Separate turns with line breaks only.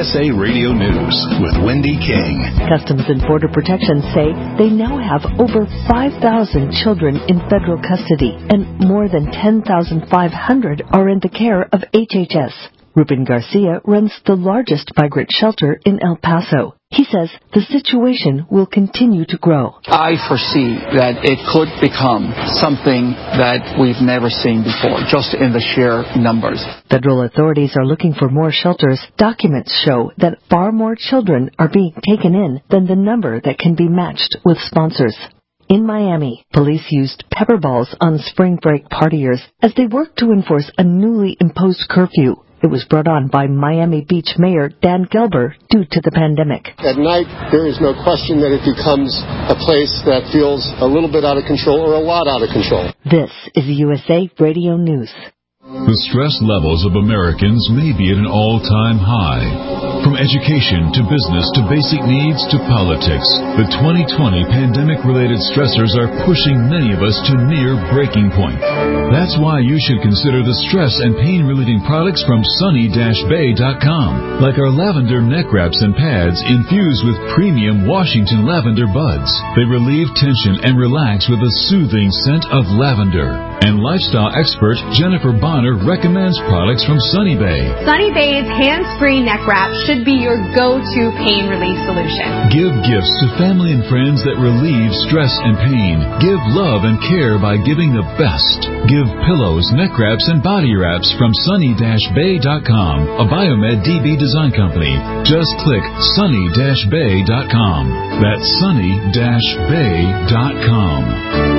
USA Radio News with Wendy King.
Customs and Border Protection say they now have over 5,000 children in federal custody, and more than 10,500 are in the care of HHS. Ruben Garcia runs the largest migrant shelter in El Paso. He says the situation will continue to grow.
I foresee that it could become something that we've never seen before, just in the sheer numbers.
Federal authorities are looking for more shelters. Documents show that far more children are being taken in than the number that can be matched with sponsors. In Miami, police used pepper balls on spring break partiers as they worked to enforce a newly imposed curfew. It was brought on by Miami Beach Mayor Dan Gelber due to the pandemic.
At night, there is no question that it becomes a place that feels a little bit out of control or a lot out of control.
This is USA Radio News.
The stress levels of Americans may be at an all-time high. From education to business to basic needs to politics, the 2020 pandemic-related stressors are pushing many of us to near breaking point. That's why you should consider the stress and pain-relieving products from Sunny-Bay.com, like our lavender neck wraps and pads infused with premium Washington lavender buds. They relieve tension and relax with a soothing scent of lavender. And lifestyle expert Jennifer Bonner recommends products from Sunny Bay.
Sunny Bay's hands-free neck wrap should be your go-to pain relief solution.
Give gifts to family and friends that relieve stress and pain. Give love and care by giving the best. Give pillows, neck wraps, and body wraps from Sunny-Bay.com, a Biomed DB design company. Just click Sunny-Bay.com. That's Sunny-Bay.com.